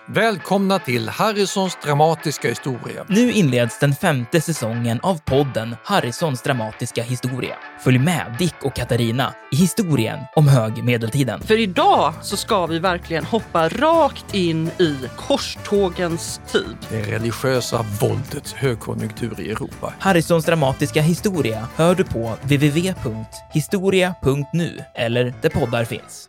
Välkomna till Harrisons dramatiska historia. Nu inleds den 5:e säsongen av podden Harrisons dramatiska historia. Följ med Dick och Katarina i historien om högmedeltiden. För idag så ska vi verkligen hoppa rakt in i korstågens tid. Det religiösa våldets högkonjunktur i Europa. Harrisons dramatiska historia hör du på www.historia.nu eller där poddar finns.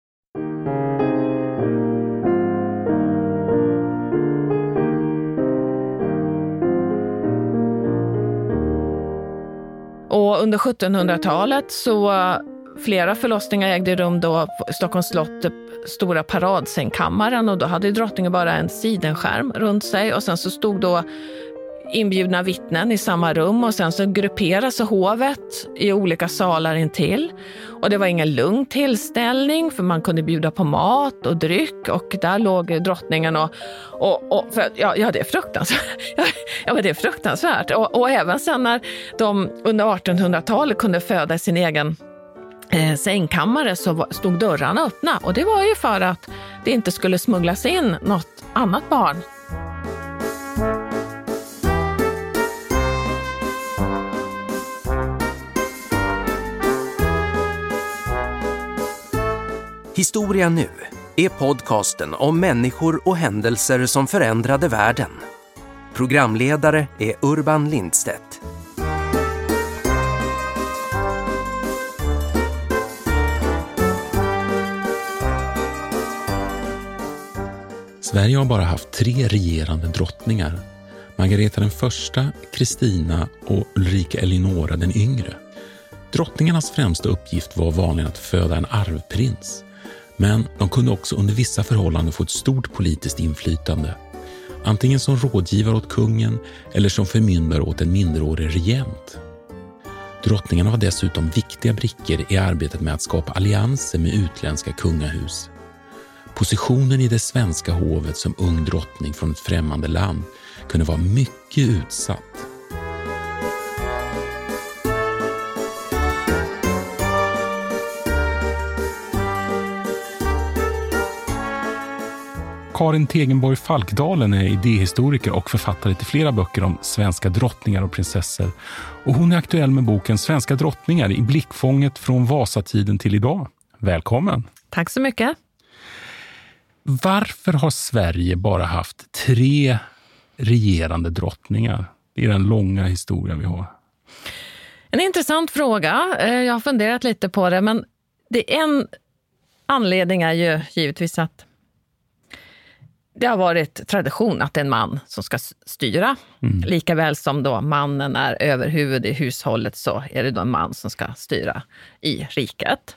Och under 1700-talet så flera förlossningar ägde rum då på Stockholms slott, stora paradsängkammaren, och då hade drottningen bara en sidenskärm runt sig och sen så stod då inbjudna vittnen i samma rum och sen så grupperades hovet i olika salar intill. Och det var ingen lugn tillställning för man kunde bjuda på mat och dryck och där låg drottningen och det är fruktansvärt. Ja, men det är fruktansvärt. Och även sen när de under 1800-talet kunde föda sin egen sängkammare så stod dörrarna öppna och det var ju för att det inte skulle smugglas in något annat barn. Historia nu är podcasten om människor och händelser som förändrade världen. Programledare är Urban Lindstedt. Sverige har bara haft 3 regerande drottningar. Margareta den första, Kristina och Ulrika Eleonora den yngre. Drottningarnas främsta uppgift var vanligen att föda en arvprins. Men de kunde också under vissa förhållanden få ett stort politiskt inflytande. Antingen som rådgivare åt kungen eller som förmyndare åt en minderårig regent. Drottningarna var dessutom viktiga brickor i arbetet med att skapa allianser med utländska kungahus. Positionen i det svenska hovet som ung drottning från ett främmande land kunde vara mycket utsatt. Karin Tegenborg Falkdalen är idéhistoriker och författare till flera böcker om svenska drottningar och prinsessor. Och hon är aktuell med boken Svenska drottningar i blickfånget från Vasatiden till idag. Välkommen! Tack så mycket! Varför har Sverige bara haft 3 regerande drottningar? Det är den långa historia vi har. En intressant fråga. Jag har funderat lite på det, men en anledning är ju givetvis att det har varit tradition att det är en man som ska styra. Lika väl som då mannen är överhuvud i hushållet så är det då en man som ska styra i riket.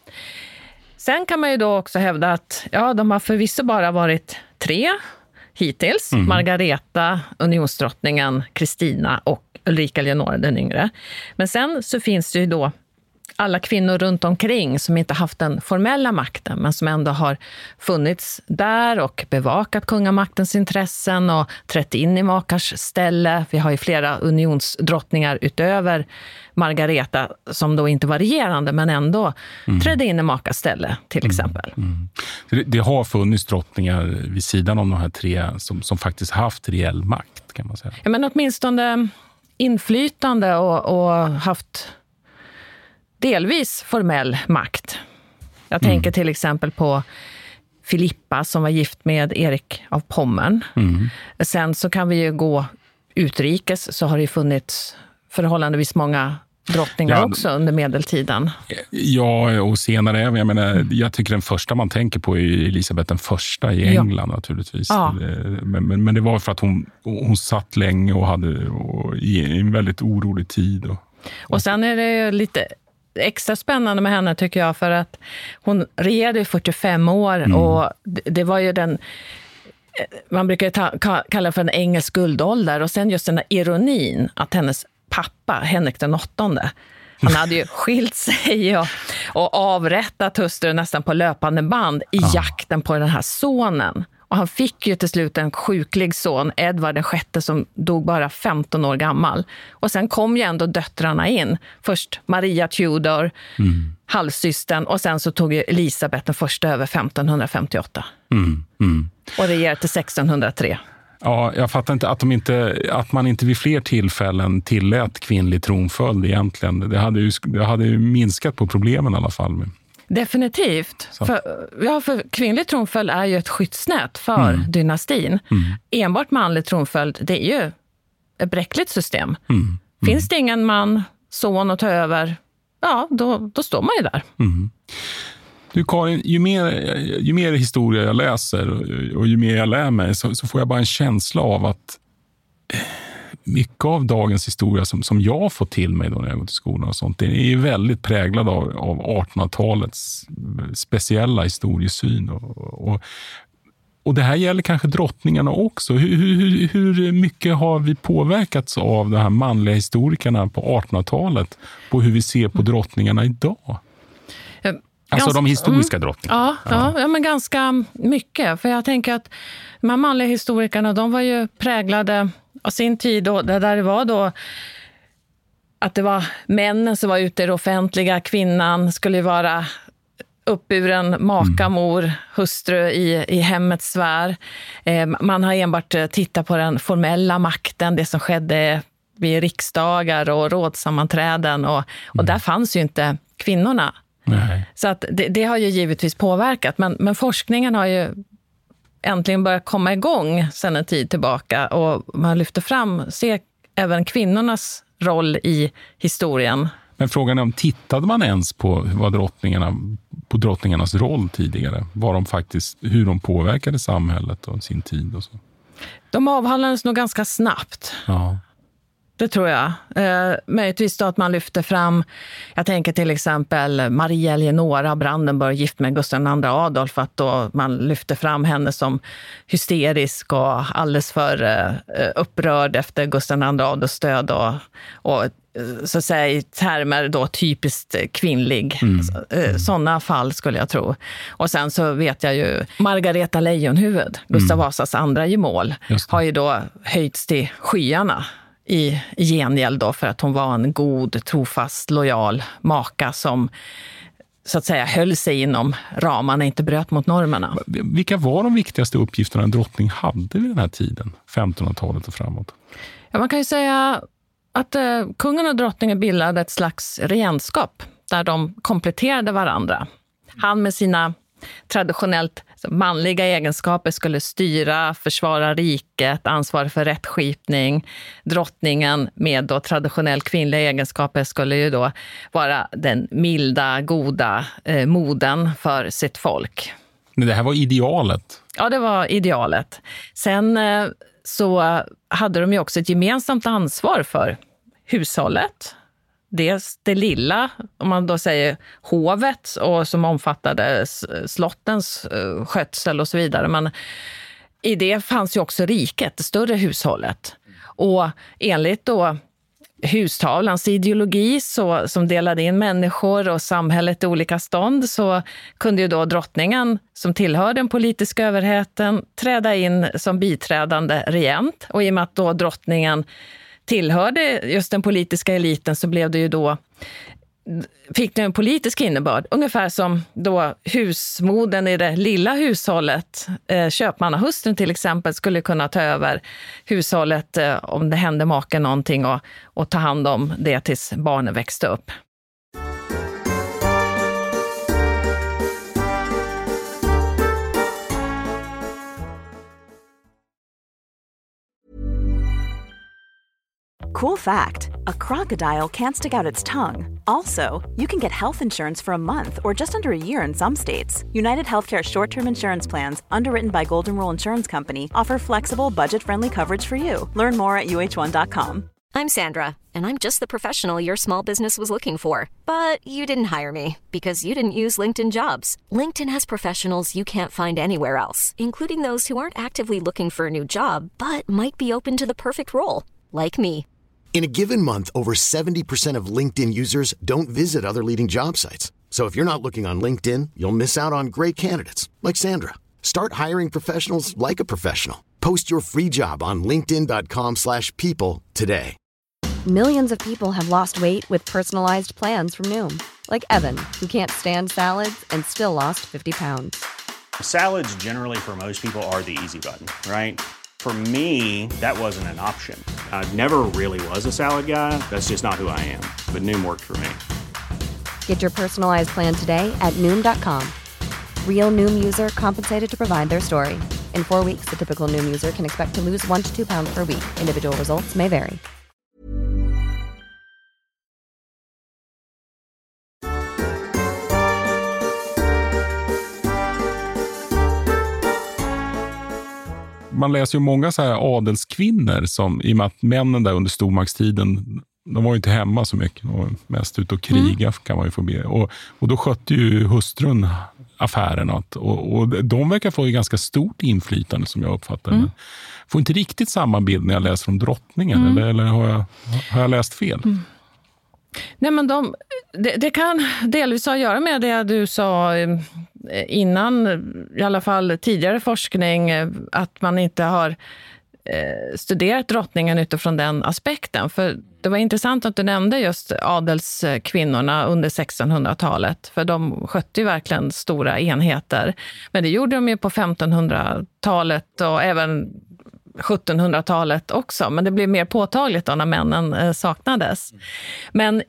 Sen kan man ju då också hävda att de har förvisso bara varit 3 hittills. Margareta, unionsdrottningen, Kristina och Ulrika Eleonora den yngre. Men sen så finns det ju då alla kvinnor runt omkring som inte haft den formella makten men som ändå har funnits där och bevakat kungamaktens intressen och trätt in i makars ställe. Vi har ju flera unionsdrottningar utöver Margareta som då inte var regerande men ändå trädde in i makars ställe till exempel. Det har funnits drottningar vid sidan om de här 3 som faktiskt haft reell makt kan man säga. Ja, men åtminstone inflytande och haft delvis formell makt. Jag tänker till exempel på Filippa som var gift med Erik av Pommern. Sen så kan vi ju gå utrikes så har det funnits förhållandevis många drottningar också under medeltiden. Ja, och senare även. Jag menar, jag tycker den första man tänker på är Elisabeth den första i England naturligtvis. Ja. Men det var för att hon satt länge och hade i en väldigt orolig tid. Och sen är det lite extra spännande med henne tycker jag för att hon regerade i 45 år och det var ju den man brukar kalla för en engelsk guldålder och sen just den här ironin att hennes pappa Henrik den 8:e han hade ju skilt sig och avrättat hustrun nästan på löpande band i jakten på den här sonen. Och han fick ju till slut en sjuklig son, Edvard VI, som dog bara 15 år gammal. Och sen kom ju ändå döttrarna in. Först Maria Tudor, halvsystern, och sen så tog ju Elisabeth den första över 1558. Och regerade till 1603. Ja, jag fattar inte att man inte vid fler tillfällen tillät kvinnlig tronföljd egentligen. Det hade ju minskat på problemen i alla fall. Definitivt. För kvinnlig tronföljd är ju ett skyddsnät för dynastin. Enbart manlig tronföljd, det är ju ett bräckligt system. Finns det ingen man, son att ta över, ja, då står man ju där. Du Karin, ju mer historia jag läser och ju mer jag lär mig så får jag bara en känsla av att mycket av dagens historia som jag får till mig då när jag går till skolan och sånt, det är ju väldigt präglad av 1800-talets speciella historiesyn. Och det här gäller kanske drottningarna också. Hur mycket har vi påverkats av de här manliga historikerna på 1800-talet på hur vi ser på drottningarna idag? Alltså de historiska drottningarna. Ja, men ganska mycket. För jag tänker att de här manliga historikerna, de var ju präglade av sin tid då, där det var då att det var männen som var ute i det offentliga, kvinnan skulle vara uppburen makamor, hustru i hemmets sfär. Man har enbart tittat på den formella makten, det som skedde vid riksdagar och rådssammanträden och där fanns ju inte kvinnorna. Nej. Så att det har ju givetvis påverkat, men forskningen har ju äntligen börjat komma igång sedan en tid tillbaka och man lyfter fram, ser även kvinnornas roll i historien. Men frågan är om tittade man ens på drottningarnas roll tidigare? Hur de påverkade samhället och sin tid och så? De avhandlades nog ganska snabbt. Ja. Det tror jag. Möjligtvis då att man lyfter fram, jag tänker till exempel Maria Eleonora Brandenburg gift med Gustav II Adolf, att då man lyfter fram henne som hysterisk och alldeles för upprörd efter Gustav II Adolfs död och så att säga i termer då typiskt kvinnlig. Sådana fall skulle jag tro. Och sen så vet jag ju Margareta Lejonhuvud, Gustav Vasas andra gemål, har ju då höjts till skyarna i gengäld då för att hon var en god, trofast, lojal maka som så att säga höll sig inom ramarna, inte bröt mot normerna. Vilka var de viktigaste uppgifterna en drottning hade vid den här tiden, 1500-talet och framåt? Ja, man kan ju säga att kungen och drottningen bildade ett slags regentskap där de kompletterade varandra. Han med sina traditionellt manliga egenskaper skulle styra, försvara riket, ansvara för rättskipning. Drottningen med då traditionellt kvinnliga egenskaper skulle ju då vara den milda, goda moden för sitt folk. Men det här var idealet? Ja, det var idealet. Sen så hade de ju också ett gemensamt ansvar för hushållet. Dels det lilla, om man då säger hovet, och som omfattade slottens skötsel och så vidare. Men i det fanns ju också riket, det större hushållet. Och enligt då hustavlans ideologi som delade in människor och samhället i olika stånd, så kunde ju då drottningen som tillhör den politiska överheten träda in som biträdande regent. Och i och med att då drottningen tillhörde just den politiska eliten så blev det ju då, fick det en politisk innebörd. Ungefär som då husmoden i det lilla hushållet, köpmannahustrun till exempel, skulle kunna ta över hushållet om det hände maken någonting och ta hand om det tills barnen växte upp. Cool fact, a crocodile can't stick out its tongue. Also, you can get health insurance for a month or just under a year in some states. United Healthcare short-term insurance plans, underwritten by Golden Rule Insurance Company, offer flexible, budget-friendly coverage for you. Learn more at uh1.com. I'm Sandra, and I'm just the professional your small business was looking for. But you didn't hire me because you didn't use LinkedIn Jobs. LinkedIn has professionals you can't find anywhere else, including those who aren't actively looking for a new job, but might be open to the perfect role, like me. In a given month, over 70% of LinkedIn users don't visit other leading job sites. So if you're not looking on LinkedIn, you'll miss out on great candidates like Sandra. Start hiring professionals like a professional. Post your free job on linkedin.com/people today. Millions of people have lost weight with personalized plans from Noom. Like Evan, who can't stand salads and still lost 50 pounds. Salads generally for most people are the easy button, right? For me, that wasn't an option. I never really was a salad guy. That's just not who I am. But Noom worked for me. Get your personalized plan today at Noom.com. Real Noom user compensated to provide their story. In 4 weeks, the typical Noom user can expect to lose 1 to 2 pounds per week. Individual results may vary. Man läser ju många så här adelskvinnor som, i och med att männen där under stormaktstiden, de var ju inte hemma så mycket, de var mest ute och kriga kan man ju få be. Och då skötte ju hustrun affärerna och de verkar få ju ganska stort inflytande som jag uppfattar det. Får inte riktigt samma bild när jag läser om drottningen eller har jag läst fel? Nej, men det kan delvis ha att göra med det du sa innan, i alla fall tidigare forskning, att man inte har studerat drottningen utifrån den aspekten. För det var intressant att du nämnde just adelskvinnorna under 1600-talet. För de skötte ju verkligen stora enheter. Men det gjorde de ju på 1500-talet och även 1700-talet också. Men det blev mer påtagligt då när männen saknades. Men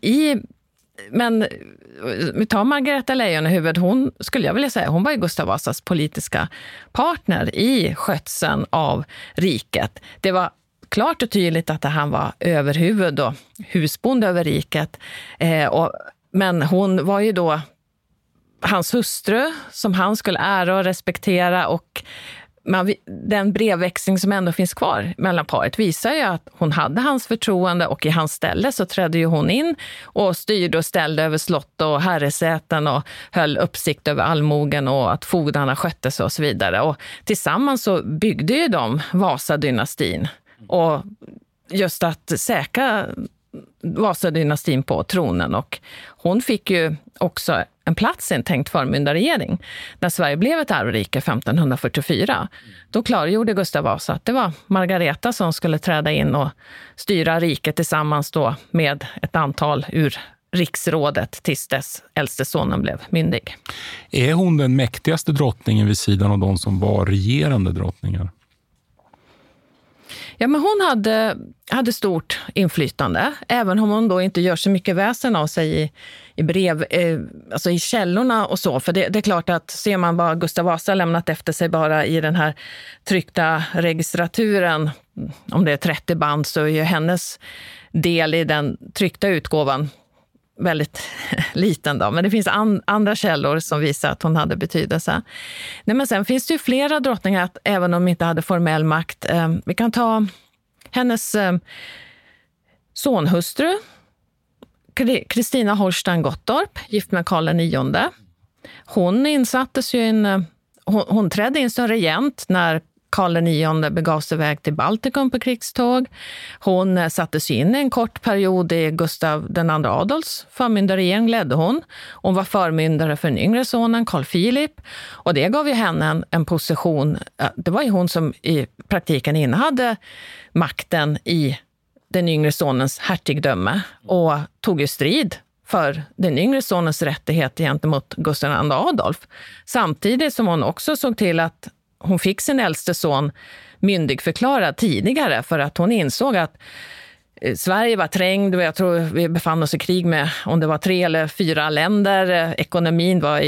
vi tar Margareta Leijonhufvud, hon skulle jag vilja säga, hon var ju Gustav Vasas politiska partner i skötseln av riket. Det var klart och tydligt att han var överhuvud och husbonde över riket. Men hon var ju då hans hustru som han skulle ära och respektera, och den brevväxling som ändå finns kvar mellan paret visar ju att hon hade hans förtroende, och i hans ställe så trädde ju hon in och styrde och ställde över slott och herresäten och höll uppsikt över allmogen och att fogdarna skötte sig och så vidare. Och tillsammans så byggde ju de Vasadynastin, och just att säkra Vasadynastin på tronen, och hon fick ju också en plats i en tänkt förmyndarregering. När Sverige blev ett arvrike 1544, då klargjorde Gustav Vasa att det var Margareta som skulle träda in och styra riket tillsammans då med ett antal ur riksrådet tills dess äldste sonen blev myndig. Är hon den mäktigaste drottningen vid sidan av de som var regerande drottningar? Ja, men hon hade stort inflytande, även om hon då inte gör så mycket väsen av sig i brev, alltså i källorna och så. För det är klart att ser man vad Gustav Vasa lämnat efter sig bara i den här tryckta registraturen, om det är 30 band, så är ju hennes del i den tryckta utgåvan väldigt liten då. Men det finns andra källor som visar att hon hade betydelse. Nej, men sen finns det ju flera drottningar, att även om de inte hade formell makt. Vi kan ta hennes sonhustru, Kristina Holstein Gottorp, gift med Karl IX. Hon insattes ju hon trädde in som regent när Karl IX begav sig iväg till Baltikum på krigståg. Hon sattes in en kort period i Gustav II Adolfs förmyndarregering, ledde hon. Hon var förmyndare för den yngre sonen, Carl Philip. Och det gav ju henne en position. Det var ju hon som i praktiken innehade makten i den yngre sonens hertigdöme och tog ju strid för den yngre sonens rättighet gentemot Gustav II Adolf. Samtidigt som hon också såg till att hon fick sin äldste son myndigförklarad tidigare, för att hon insåg att Sverige var trängd, och jag tror vi befann oss i krig med, om det var 3 eller 4 länder. Ekonomin var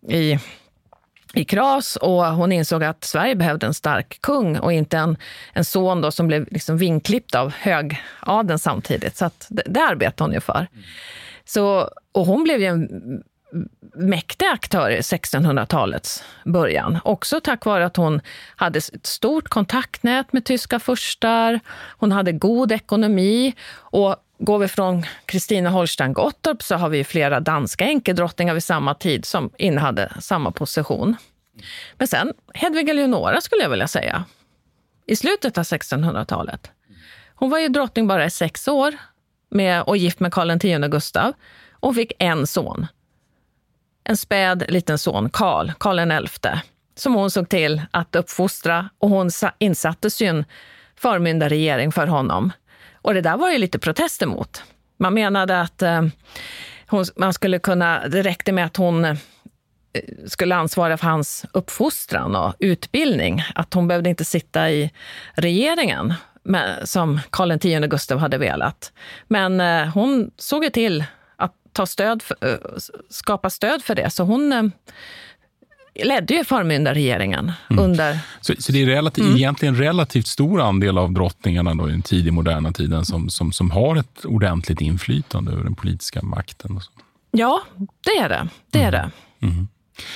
i kras, och hon insåg att Sverige behövde en stark kung och inte en son då som blev liksom vinklippt av högadeln samtidigt. Så att det arbetade hon ju för. Så, och hon blev ju en mäktig aktör i 1600-talets början. Också tack vare att hon hade ett stort kontaktnät med tyska furstar. Hon hade god ekonomi, och går vi från Kristina Holstein Gottorp så har vi flera danska enkedrottningar vid samma tid som innehade samma position. Men sen Hedvig Eleonora skulle jag vilja säga, i slutet av 1600-talet. Hon var ju drottning bara i 6 år och gift med Karl X Gustav, och fick en son. En späd liten son, Karl XI, som hon såg till att uppfostra, och hon insattes ju en förmyndarregering för honom. Och det där var ju lite protester mot. Man menade att man skulle kunna, det räckte med att hon skulle ansvara för hans uppfostran och utbildning. Att hon behövde inte sitta i regeringen som Karl X Gustav hade velat. Men hon såg ju till att skapa stöd för det. Så hon ledde ju förmyndarregeringen under... Så det är egentligen relativt stor andel av drottningarna då i den tidig moderna tiden som har ett ordentligt inflytande över den politiska makten. Och så. Ja, det är det. Det är det. Mm.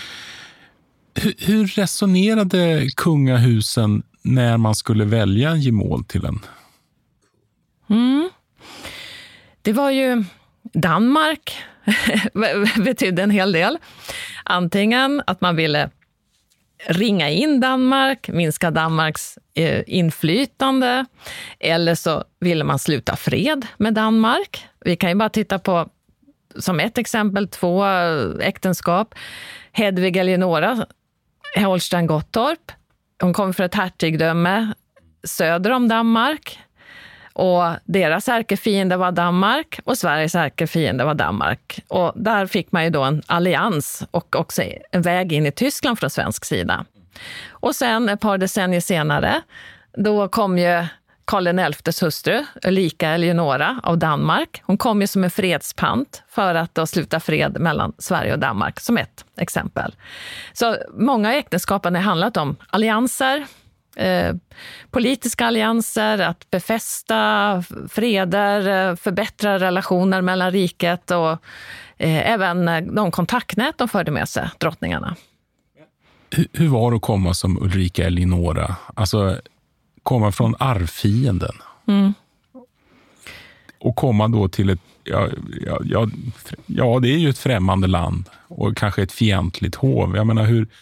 Hur resonerade kungahusen när man skulle välja en gemål till en? Det var ju Danmark betydde en hel del. Antingen att man ville ringa in Danmark, minska Danmarks inflytande, eller så ville man sluta fred med Danmark. Vi kan ju bara titta på, som ett exempel, 2 äktenskap. Hedvig Eleonora Holstein-Gottorp. Hon kom från ett hertigdöme söder om Danmark. Och deras ärkefiende var Danmark och Sveriges ärkefiende var Danmark. Och där fick man ju då en allians och också en väg in i Tyskland från svensk sida. Och sen ett par decennier senare, då kom ju Karl XI:s hustru, Ulrika Eleonora av Danmark. Hon kom ju som en fredspant för att då sluta fred mellan Sverige och Danmark, som ett exempel. Så många äktenskapen har handlat om allianser, politiska allianser, att befästa freder, förbättra relationer mellan riket och även de kontaktnät de förde med sig, drottningarna. Hur var det att komma som Ulrika Eleonora? Alltså komma från arvfienden. Och komma då till ett det är ju ett främmande land och kanske ett fientligt hov. Jag menar, hur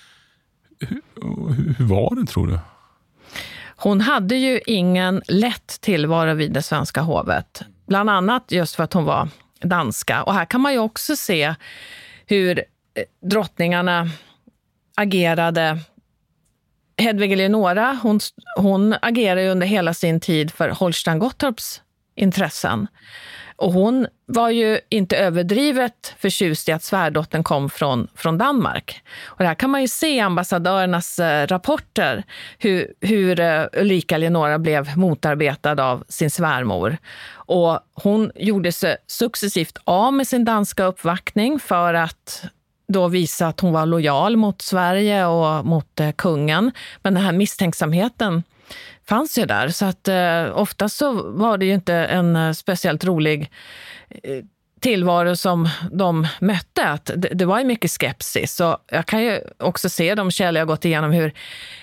var det, tror du? Hon hade ju ingen lätt tillvaro vid det svenska hovet. Bland annat just för att hon var danska. Och här kan man ju också se hur drottningarna agerade. Hedvig Eleonora, hon agerade ju under hela sin tid för Holstein-Gottorps intressen. Och hon var ju inte överdrivet förtjust i att svärdottern kom från Danmark. Och där kan man ju se i ambassadörernas rapporter hur Ulrika Eleonora blev motarbetad av sin svärmor. Och hon gjorde sig successivt av med sin danska uppvaktning för att då visa att hon var lojal mot Sverige och mot kungen. Men den här misstänksamheten fanns ju där. Så att ofta så var det ju inte en speciellt rolig tillvaro som de mötte. Att det var ju mycket skepsis. Så jag kan ju också se de källor jag gått igenom hur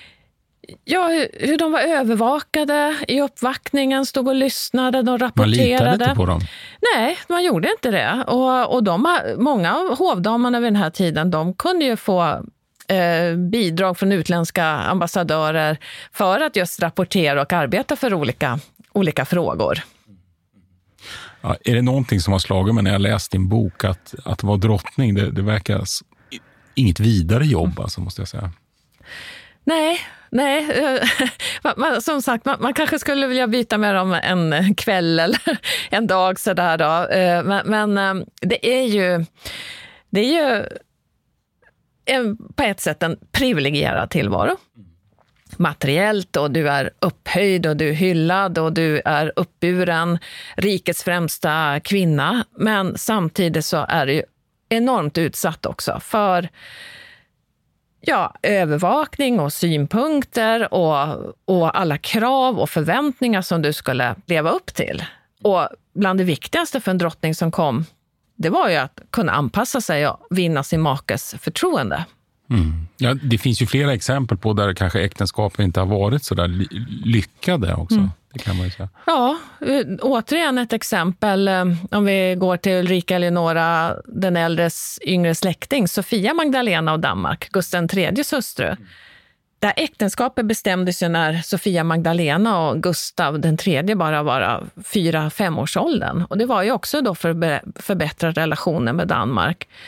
de var övervakade i uppvaktningen, stod och lyssnade, de rapporterade. Man litade inte på dem? Nej, man gjorde inte det. Och många av hovdamerna vid den här tiden, de kunde ju få bidrag från utländska ambassadörer för att just rapportera och arbeta för olika frågor. Ja, är det någonting som har slagit mig när jag läst din bok att vara drottning, det verkar inget vidare jobb, alltså, måste jag säga. Nej. Som sagt, man kanske skulle vilja byta med dem en kväll eller en dag sådär då. Men det är ju på ett sätt en privilegierad tillvaro. Materiellt, och du är upphöjd och du är hyllad och du är uppburen, rikets främsta kvinna. Men samtidigt så är du enormt utsatt också för övervakning och synpunkter och alla krav och förväntningar som du skulle leva upp till. Och bland det viktigaste för en drottning som kom, det var ju att kunna anpassa sig och vinna sin makes förtroende. Ja, det finns ju flera exempel på där kanske äktenskapen inte har varit så där lyckade också. Det kan man ju säga. Ja, återigen ett exempel. Om vi går till Ulrika Eleonora, den äldres yngre släkting, Sofia Magdalena av Danmark, Gustav III:s hustru. Det här äktenskapet bestämdes ju när Sofia Magdalena och Gustav III bara var 4-5 års åldern. Och det var ju också då för att förbättra relationen med Danmark.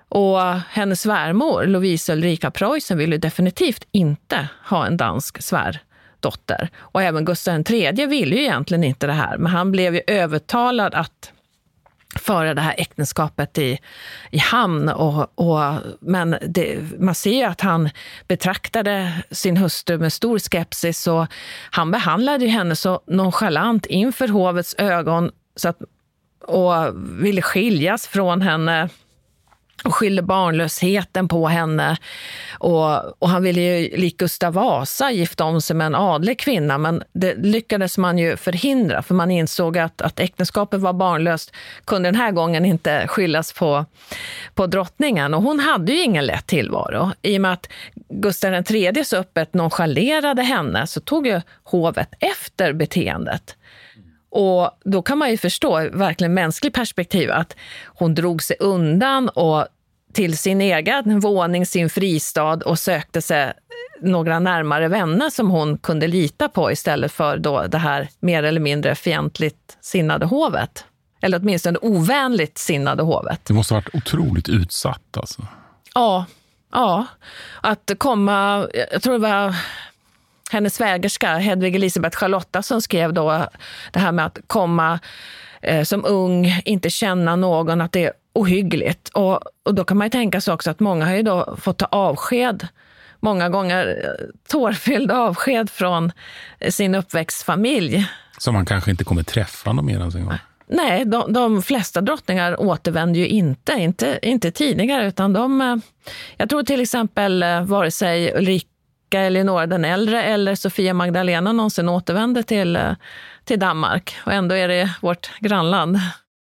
Och hennes svärmor, Lovisa Ulrika Preussen, ville definitivt inte ha en dansk svärdotter. Och även Gustav III ville ju egentligen inte det här, men han blev ju övertalad att föra det här äktenskapet i hamn. Men man ser ju att han betraktade sin hustru med stor skepsis, och han behandlade ju henne så nonchalant inför hovets ögon och ville skiljas från henne och skyllde barnlösheten på henne. Och han ville ju, lik Gustav Vasa, gifta om sig med en adlig kvinna, men det lyckades man ju förhindra, för man insåg att äktenskapet var barnlöst, kunde den här gången inte skyllas på drottningen. Och hon hade ju ingen lätt tillvaro. I och med att Gustav III så öppet nonchalerade henne, så tog ju hovet efter beteendet. Och då kan man ju förstå, verkligen mänskligt perspektiv, att hon drog sig undan och till sin egen våning, sin fristad, och sökte sig några närmare vänner som hon kunde lita på istället för då det här mer eller mindre fientligt sinnade hovet. Eller åtminstone ovänligt sinnade hovet. Det måste ha varit otroligt utsatt alltså. Ja. Att komma, jag tror det var hennes svägerska Hedvig Elisabeth Charlotta som skrev då det här med att komma som ung, inte känna någon, att det är ohyggligt. Och då kan man ju tänka sig också att många har ju då fått ta avsked, många gånger tårfylld avsked från sin uppväxtfamilj. Som man kanske inte kommer träffa någon mer en gång. Nej, de flesta drottningar återvände ju inte tidigare, utan jag tror till exempel vare sig Ulrika Eleonora den äldre eller Sofia Magdalena någonsin återvände till Danmark. Och ändå är det vårt grannland.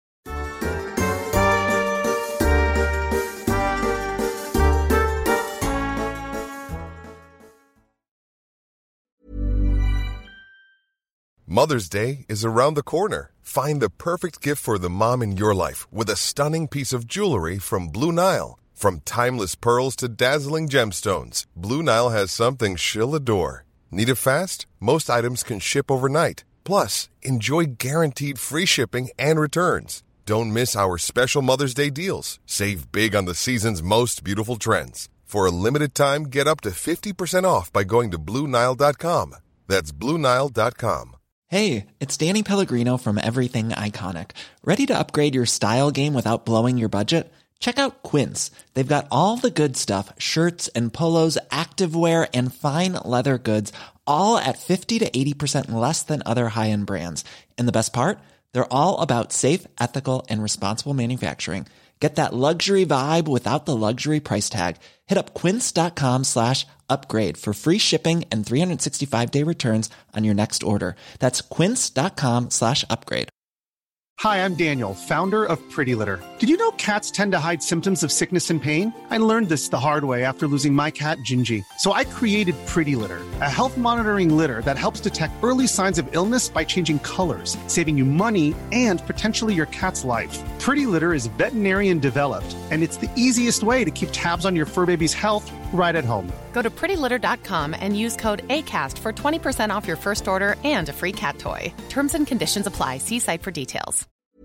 Mother's Day is around the corner. Find the perfect gift for the mom in your life with a stunning piece of jewelry from Blue Nile. From timeless pearls to dazzling gemstones, Blue Nile has something she'll adore. Need it fast? Most items can ship overnight. Plus, enjoy guaranteed free shipping and returns. Don't miss our special Mother's Day deals. Save big on the season's most beautiful trends. For a limited time, get up to 50% off by going to BlueNile.com. That's BlueNile.com. Hey, it's Danny Pellegrino from Everything Iconic. Ready to upgrade your style game without blowing your budget? Check out Quince. They've got all the good stuff, shirts and polos, activewear, and fine leather goods, all at 50 to 80% less than other high-end brands. And the best part? They're all about safe, ethical, and responsible manufacturing. Get that luxury vibe without the luxury price tag. Hit up quince.com/upgrade for free shipping and 365-day returns on your next order. That's quince.com/upgrade. Hi, I'm Daniel, founder of Pretty Litter. Did you know cats tend to hide symptoms of sickness and pain? I learned this the hard way after losing my cat, Gingy. So I created Pretty Litter, a health monitoring litter that helps detect early signs of illness by changing colors, saving you money and potentially your cat's life. Pretty Litter is veterinarian developed, and it's the easiest way to keep tabs on your fur baby's health right at home. Go to prettylitter.com and use code ACAST for 20% off your first order and a free cat toy. Terms and conditions apply. See site for details.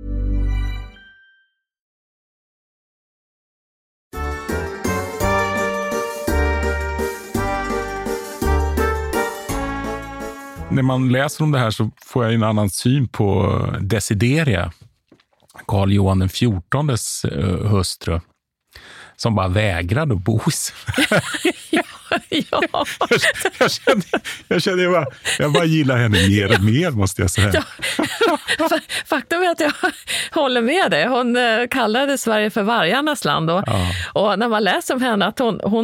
När man läser om det här så får jag en annan syn på Desideria, Karl Johan XIV:s hustru, som bara vägrade att bo i Sverige. Ja. Jag bara gillar henne mer och mer, måste jag säga. Ja. Faktum är att jag håller med dig. Hon kallade Sverige för vargarnas land. Och när man läser om henne att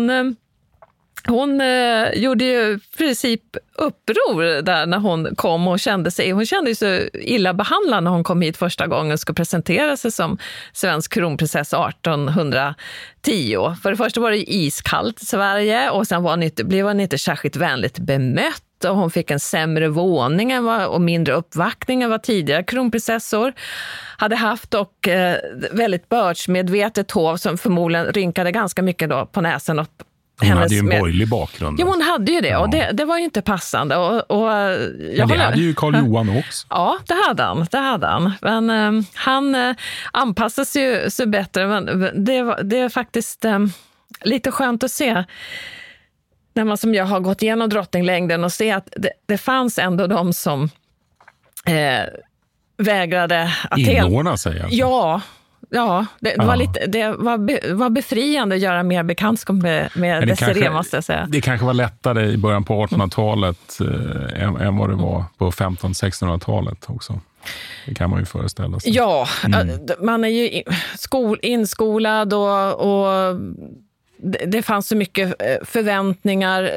hon gjorde ju i princip uppror där när hon kom och kände sig så illa behandlad när hon kom hit första gången och skulle presentera sig som svensk kronprinsessa 1810. För det första var det iskallt i Sverige och sen blev hon inte särskilt vänligt bemött. Och hon fick en sämre våning och mindre uppvaktning än vad tidigare kronprinsessor hade haft, och väldigt bördsmedvetet hov som förmodligen rynkade ganska mycket då på näsen Hon hade ju en borgerlig bakgrund. Ja, hon hade ju det. Ja. Och det var ju inte passande. Men det hade ju Karl Johan också. Ja, det hade han. Men han anpassade sig så bättre. Men det är faktiskt lite skönt att se när man som jag har gått igenom drottninglängden och se att det fanns ändå de som vägrade att inordna sig. Alltså. Ja, det var befriande att göra mer bekantskap med Desirée, måste jag säga. Det kanske var lättare i början på 1800-talet än vad det var på 1500-1600-talet också. Det kan man ju föreställa sig. Ja, man är ju inskolad och det fanns så mycket förväntningar.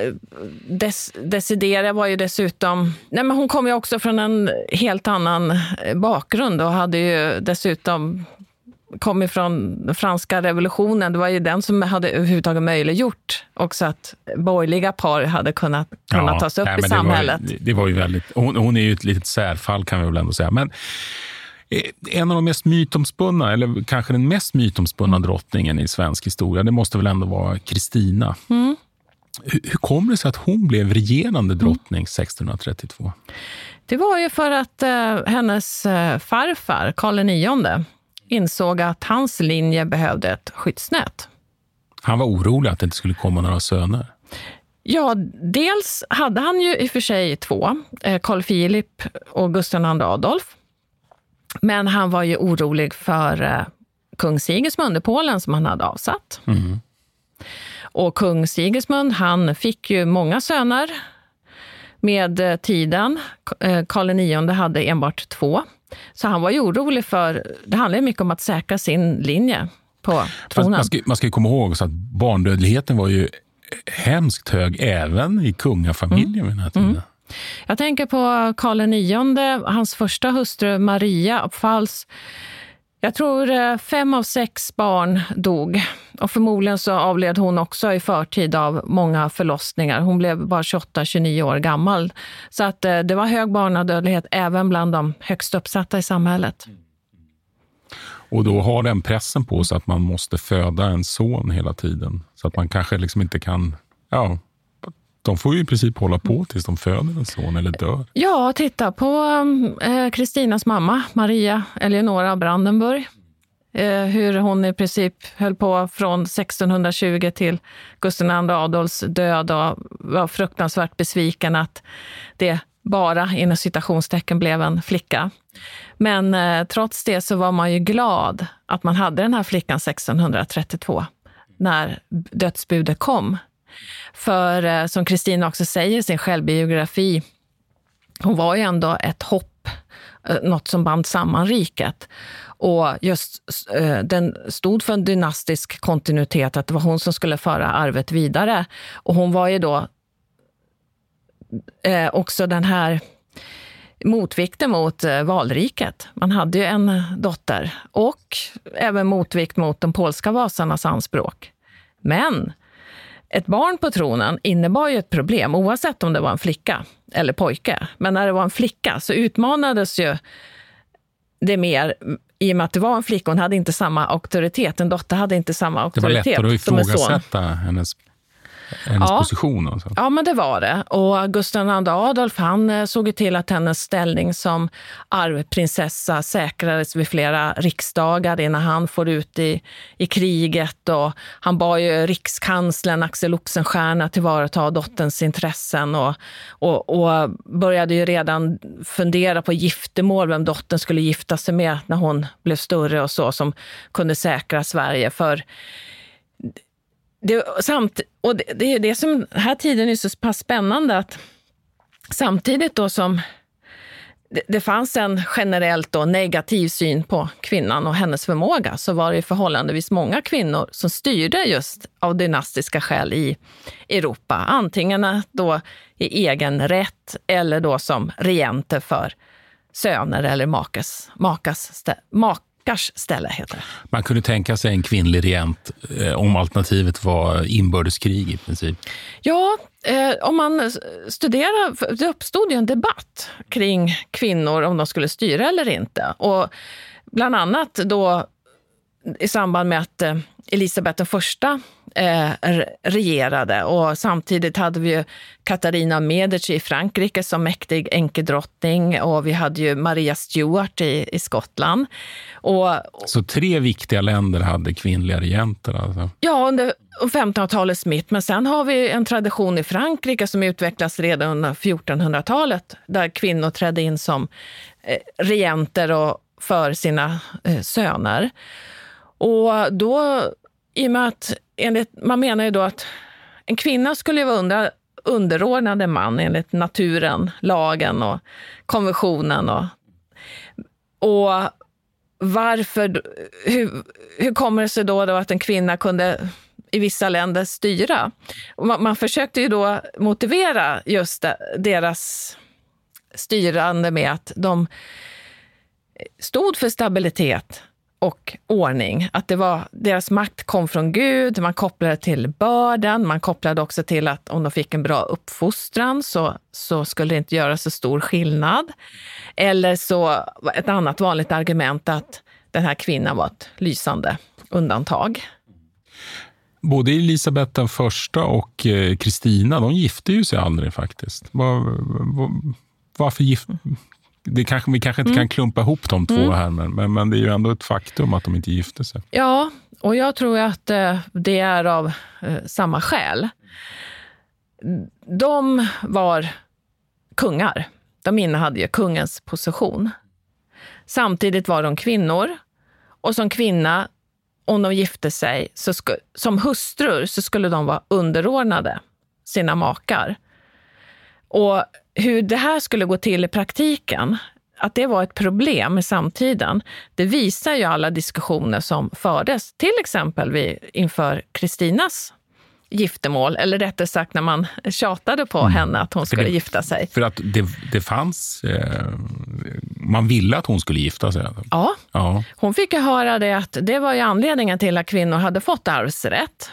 Desidera var ju dessutom... Nej, men hon kom ju också från en helt annan bakgrund och hade ju dessutom kommit från den franska revolutionen. Det var ju den som hade överhuvudtaget möjliggjort också att borgerliga par hade kunnat tas upp i samhället. Det var ju väldigt... Hon är ju ett litet särfall, kan vi väl ändå säga. Men en av de mest mytomspunna, eller kanske den mest mytomspunna drottningen i svensk historia, det måste väl ändå vara Kristina. Mm. Hur kommer det sig att hon blev regerande drottning 1632? Det var ju för att hennes farfar, Karl IX, insåg att hans linje behövde ett skyddsnät. Han var orolig att det inte skulle komma några söner. Ja, dels hade han ju i och för sig två, Carl Philip och Gustav II Adolf. Men han var ju orolig för kung Sigismund i Polen som han hade avsatt. Mm. Och kung Sigismund, han fick ju många söner med tiden. Karl IX hade enbart 2. Så han var ju orolig för, det handlar mycket om att säkra sin linje på tronen. Man ska ju komma ihåg så att barndödligheten var ju hemskt hög även i kungafamiljen vid den här tiden. Mm. Jag tänker på Karl IX, hans första hustru Maria av Pfalz. Jag tror 5 av 6 barn dog. Och förmodligen så avled hon också i förtid av många förlossningar. Hon blev bara 28-29 år gammal. Så att det var hög barnadödlighet även bland de högst uppsatta i samhället. Och då har den pressen på sig att man måste föda en son hela tiden. Så att man kanske liksom inte kan... Ja, de får ju i princip hålla på tills de föder en son eller dör. Ja, titta på Kristinas mamma, Maria Eleonora Brandenburg. Hur hon i princip höll på från 1620 till Gustav II Adolfs död och var fruktansvärt besviken att det bara inom citationstecken blev en flicka. Men trots det så var man ju glad att man hade den här flickan 1632 när dödsbudet kom. För som Kristina också säger i sin självbiografi, hon var ju ändå ett hopp, något som band samman riket. Och just den stod för en dynastisk kontinuitet, att det var hon som skulle föra arvet vidare. Och hon var ju då också den här motvikten mot valriket. Man hade ju en dotter och även motvikt mot de polska vasarnas anspråk. Men ett barn på tronen innebar ju ett problem oavsett om det var en flicka eller pojke. Men när det var en flicka så utmanades ju det mer i och med att det var en flicka. Hon hade inte samma auktoritet. En dotter hade inte samma auktoritet. Det var lättare att ifrågasätta hennes position. Och så. Ja, men det var det. Och Gustav II Adolf, han såg till att hennes ställning som arvprinsessa säkrades vid flera riksdagar innan han får ut i kriget. Och han bad ju rikskanslern Axel Oxenstierna tillvarata dotterns intressen och började ju redan fundera på giftermål, vem dottern skulle gifta sig med när hon blev större och så, som kunde säkra Sverige. För det är det som den här tiden är så pass spännande, att samtidigt då som det fanns en generellt då negativ syn på kvinnan och hennes förmåga, så var det förhållandevis många kvinnor som styrde just av dynastiska skäl i Europa. Antingen då i egen rätt eller då som regenter för söner eller makars ställe heter det. Man kunde tänka sig en kvinnlig regent om alternativet var inbördeskrig i princip. Ja, om man studerar, det uppstod ju en debatt kring kvinnor om de skulle styra eller inte. Och bland annat då i samband med att Elisabeth den första regerade, och samtidigt hade vi ju Katarina Medici i Frankrike som mäktig enkedrottning, och vi hade ju Maria Stuart i Skottland. Så 3 viktiga länder hade kvinnliga regenter alltså? Ja, under 1500-talets mitt, men sen har vi en tradition i Frankrike som utvecklas redan under 1400-talet där kvinnor trädde in som regenter och för sina söner. Och då, i och med att man menar ju då att en kvinna skulle vara underordnad en man enligt naturen, lagen och konventionen. Och varför, hur kommer det sig då att en kvinna kunde i vissa länder styra? Man försökte ju då motivera just deras styrande med att de stod för stabilitet och ordning. Att deras makt kom från Gud, man kopplade till bördan, man kopplade också till att om de fick en bra uppfostran så skulle det inte göra så stor skillnad. Eller så ett annat vanligt argument att den här kvinnan var ett lysande undantag. Både Elisabeth den första och Kristina, de gifte ju sig aldrig faktiskt. Varför gifte? Vi kanske inte kan klumpa ihop de två här, men det är ju ändå ett faktum att de inte gifte sig. Ja, och jag tror att det är av samma skäl. De var kungar. De innehade ju kungens position. Samtidigt var de kvinnor. Och som kvinna, om de gifte sig, som hustrur så skulle de vara underordnade sina makar. Och hur det här skulle gå till i praktiken, att det var ett problem i samtiden, det visar ju alla diskussioner som fördes. Till exempel inför Kristinas giftermål, eller rättare sagt när man tjatade på henne att hon skulle gifta sig. För att det fanns, man ville att hon skulle gifta sig. Ja, hon fick ju höra det att det var ju anledningen till att kvinnor hade fått arvsrätt.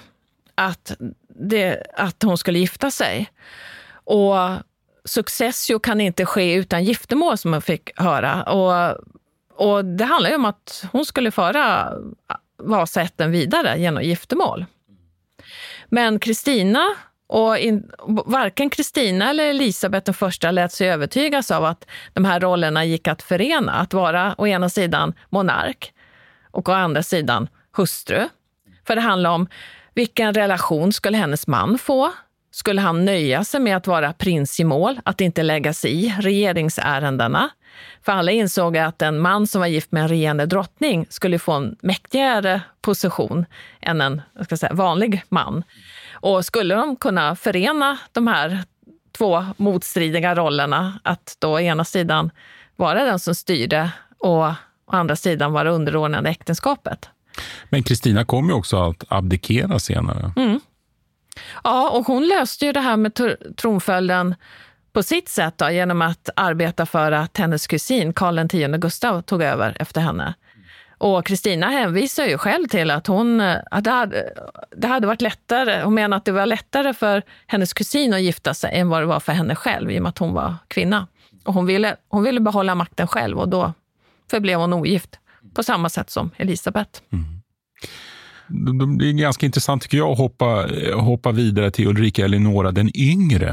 Att hon skulle gifta sig. Och successio kan inte ske utan giftermål, som man fick höra. Och det handlar ju om att hon skulle föra Vasaätten vidare genom giftermål. Men Kristina, varken Kristina eller Elisabeth den första lät sig övertygas av att de här rollerna gick att förena. Att vara å ena sidan monark och å andra sidan hustru. För det handlar om vilken relation skulle hennes man få. Skulle han nöja sig med att vara princimål, att inte lägga sig i regeringsärendena? För alla insåg att en man som var gift med en regerande drottning skulle få en mäktigare position än en vanlig man. Och skulle de kunna förena de här 2 motstridiga rollerna, att då å ena sidan vara den som styrde och å andra sidan vara underordnad äktenskapet? Men Kristina kom ju också att abdikera senare. Ja, och hon löste ju det här med tronföljden på sitt sätt då, genom att arbeta för att hennes kusin Karl X Gustav tog över efter henne. Och Kristina hänvisar ju själv till att det hade varit lättare, hon menar att det var lättare för hennes kusin att gifta sig än vad det var för henne själv, i och med att hon var kvinna. Och hon ville behålla makten själv, och då förblev hon ogift på samma sätt som Elisabeth. Det är ganska intressant tycker jag att hoppa vidare till Ulrika Eleonora den yngre.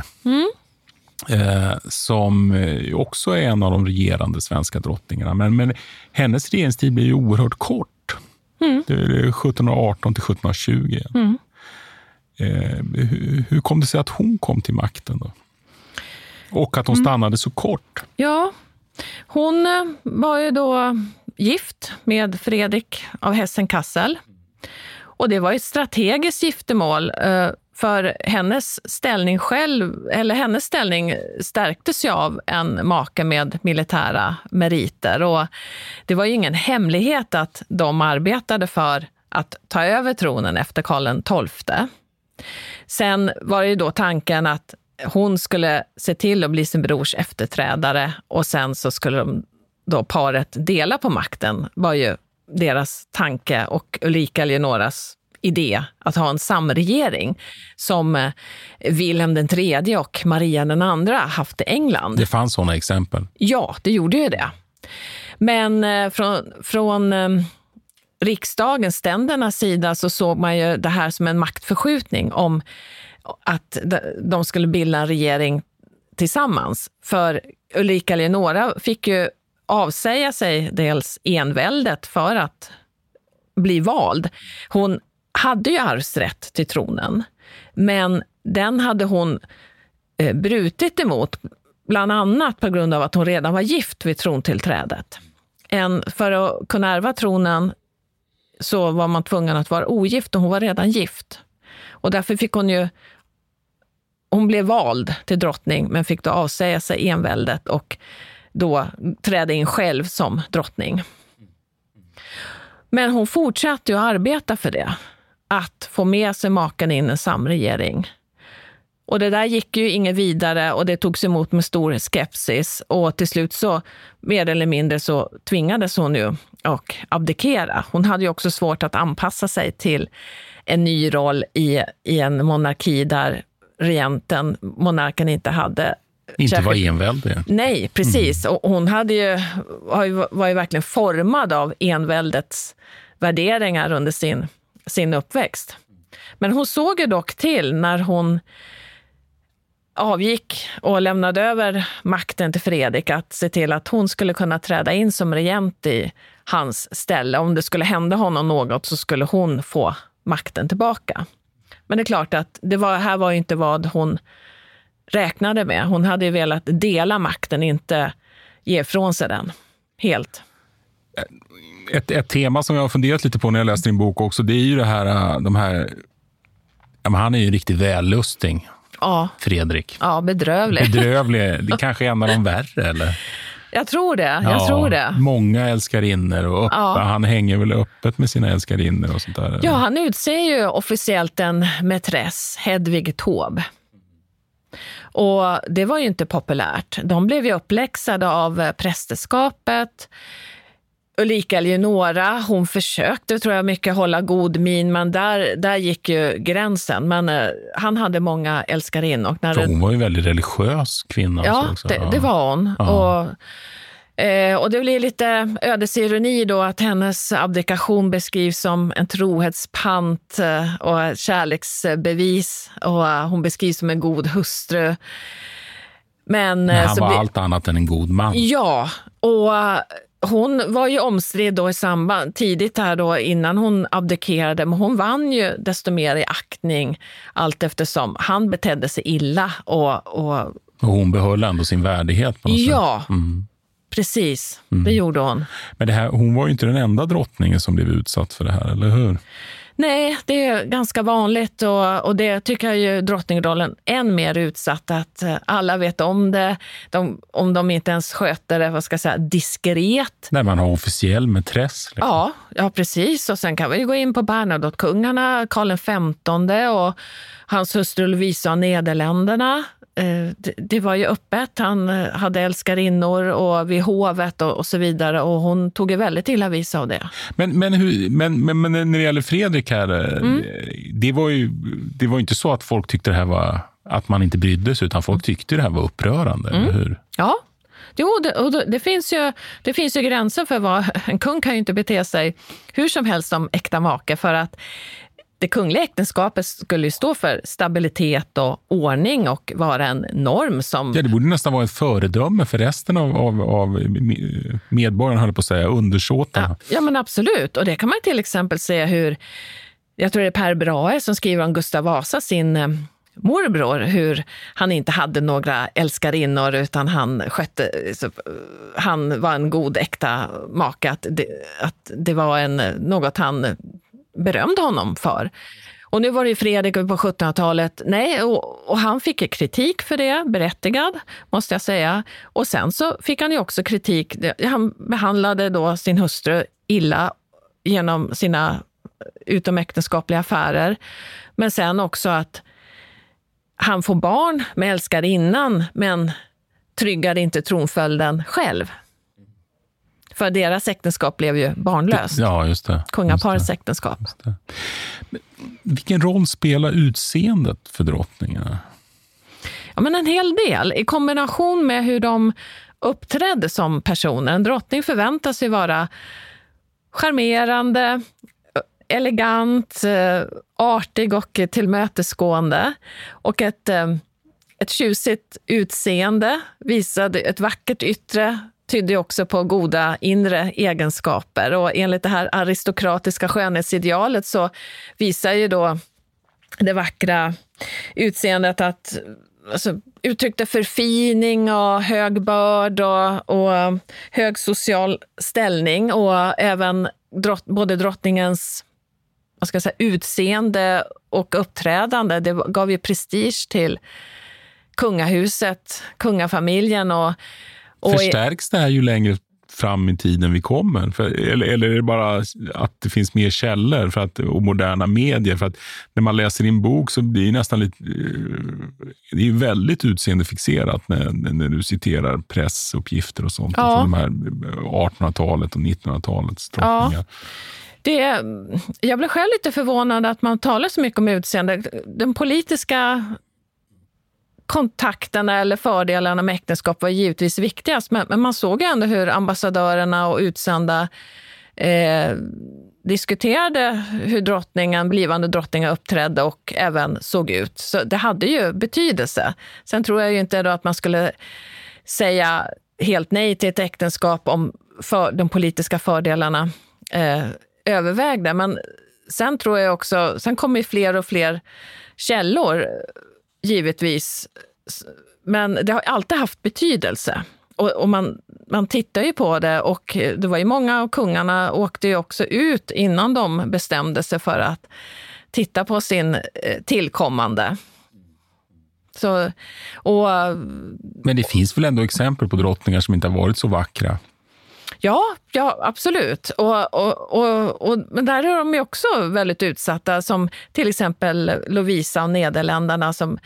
Som också är en av de regerande svenska drottningarna. Men hennes regeringstid blir ju oerhört kort. Det är 1718 till 1720. Hur kom det sig att hon kom till makten då? Och att hon stannade så kort? Ja, hon var ju då gift med Fredrik av Hessen-Kassel. Och det var ett strategiskt giftermål, för hennes ställning stärktes ju av en make med militära meriter. Och det var ju ingen hemlighet att de arbetade för att ta över tronen efter Karl XII. Sen var det ju då tanken att hon skulle se till att bli sin brors efterträdare, och sen så skulle de då paret dela på makten, var ju deras tanke, och Ulrika Eleonoras idé att ha en samregering som Wilhelm III och Maria den andra haft i England. Det fanns sådana exempel. Ja, det gjorde ju det. Men från riksdagens, ständernas sida, så såg man ju det här som en maktförskjutning om att de skulle bilda en regering tillsammans. För Ulrika Eleonora fick ju avsäga sig dels enväldet för att bli vald. Hon hade ju arvsrätt till tronen, men den hade hon brutit emot, bland annat på grund av att hon redan var gift vid trontillträdet. För att kunna ärva tronen så var man tvungen att vara ogift, och hon var redan gift. Och därför fick hon blev vald till drottning, men fick då avsäga sig enväldet och då trädde in själv som drottning. Men hon fortsatte ju att arbeta för det, att få med sig maken in i en samregering. Och det där gick ju inget vidare, och det togs emot med stor skepsis, och till slut så mer eller mindre så tvingades hon ju att abdikera. Hon hade ju också svårt att anpassa sig till en ny roll i en monarki där monarken inte hade... Inte var enväldig. Nej, precis. Och hon var ju verkligen formad av enväldets värderingar under sin uppväxt. Men hon såg ju dock till, när hon avgick och lämnade över makten till Fredrik, att se till att hon skulle kunna träda in som regent i hans ställe. Om det skulle hända honom något så skulle hon få makten tillbaka. Men det är klart att här var ju inte vad hon räknade med. Hon hade ju velat dela makten, inte ge ifrån sig den helt. Ett tema som jag har funderat lite på när jag läste din bok också, det är ju det här, han är ju riktigt vällustig. Ja. Fredrik. Ja, bedrövlig. Det kanske är en av de värre, eller? Jag tror det. Många älskarinnor och han hänger väl öppet med sina älskarinnor och sånt där. Ja, han utser ju officiellt en mätress, Hedvig Taube. Och det var ju inte populärt. De blev ju uppläxade av prästerskapet. Ulrika Eleonora, hon försökte, tror jag, mycket hålla god min, men där gick ju gränsen. Men han hade många älskarinnor. Hon var ju en väldigt religiös kvinna. Ja, också. Det var hon. Ja. Och det blir lite ödesironi då att hennes abdikation beskrivs som en trohetspant och kärleksbevis, och hon beskrivs som en god hustru. Men han var allt annat än en god man. Ja, och hon var ju omstridd då tidigt här då, innan hon abdikerade, men hon vann ju desto mer i aktning allt eftersom han betedde sig illa. Och hon behöll ändå sin värdighet på något sätt. Ja, precis. Det gjorde hon. Men hon var ju inte den enda drottningen som blev utsatt för det här, eller hur? Nej, det är ganska vanligt, och det tycker jag ju drottningrollen än mer utsatt, att alla vet om det, om de inte ens sköter det, diskret. När man har officiell mätress. Liksom. Ja, precis. Och sen kan vi ju gå in på Bernadotte-kungarna, Karl XV och hans hustru Lovisa av Nederländerna. Det var ju öppet. Han hade älskarinnor och vid hovet och så vidare, och hon tog ju väldigt illa vis av det. Men när det gäller Fredrik här, det var ju inte så att folk tyckte det här var, att man inte brydde sig, utan folk tyckte det här var upprörande, eller hur? Ja. Jo, det finns ju gränser för vad en kung kan ju inte bete sig hur som helst som äkta make, för att det kungliga äktenskapet skulle ju stå för stabilitet och ordning och vara en norm som... Ja, det borde nästan vara ett föredöme för resten av medborgarna, höll på att säga, undersåtarna. Ja, men absolut. Och det kan man till exempel se hur, jag tror det är Per Brahe som skriver om Gustav Vasa, sin morbror, hur han inte hade några älskarinnor, utan han var en god äkta make, att det var något han berömde honom för. Och nu var det ju Fredrik på 1700-talet. Nej, och han fick kritik för det, berättigad, måste jag säga. Och sen så fick han ju också kritik. Han behandlade då sin hustru illa genom sina utomäktenskapliga affärer. Men sen också att han får barn med älskarinnan, men tryggade inte tronföljden själv. För deras äktenskap blev ju barnlöst. Ja, just det. Kungaparets äktenskap. Vilken roll spelar utseendet för drottningarna? Ja, men en hel del. I kombination med hur de uppträdde som personer. En drottning förväntas ju vara charmerande, elegant, artig och tillmötesgående. Och ett tjusigt utseende, visade ett vackert yttre, tydde också på goda inre egenskaper. Och enligt det här aristokratiska skönhetsidealet så visar ju då det vackra utseendet att uttryckte förfining och hög börd och hög social ställning, och även både drottningens utseende och uppträdande, det gav ju prestige till kungahuset, kungafamiljen. Och förstärks det här ju längre fram i tiden vi kommer? Eller är det bara att det finns mer källor och moderna medier? För att när man läser din bok så blir det nästan lite... Det är ju väldigt utseendefixerat när du citerar pressuppgifter och sånt. Ja. Från de här 1800-talet och 1900-talets drottningar. Ja. Jag blev själv lite förvånad att man talar så mycket om utseende. Den politiska kontakterna eller fördelarna med äktenskap var givetvis viktigast, men man såg ju ändå hur ambassadörerna och utsända diskuterade hur blivande drottningen uppträdde och även såg ut. Så det hade ju betydelse. Sen tror jag ju inte då att man skulle säga helt nej till ett äktenskap om de politiska fördelarna övervägde. Men sen tror jag också, sen kommer ju fler och fler källor givetvis, men det har alltid haft betydelse. Och man tittar ju på det, och det var ju många av kungarna åkte ju också ut innan de bestämde sig för att titta på sin tillkommande. Men det finns väl ändå exempel på drottningar som inte har varit så vackra? Ja, absolut. Men där är de ju också väldigt utsatta, som till exempel Lovisa och Nederländerna, som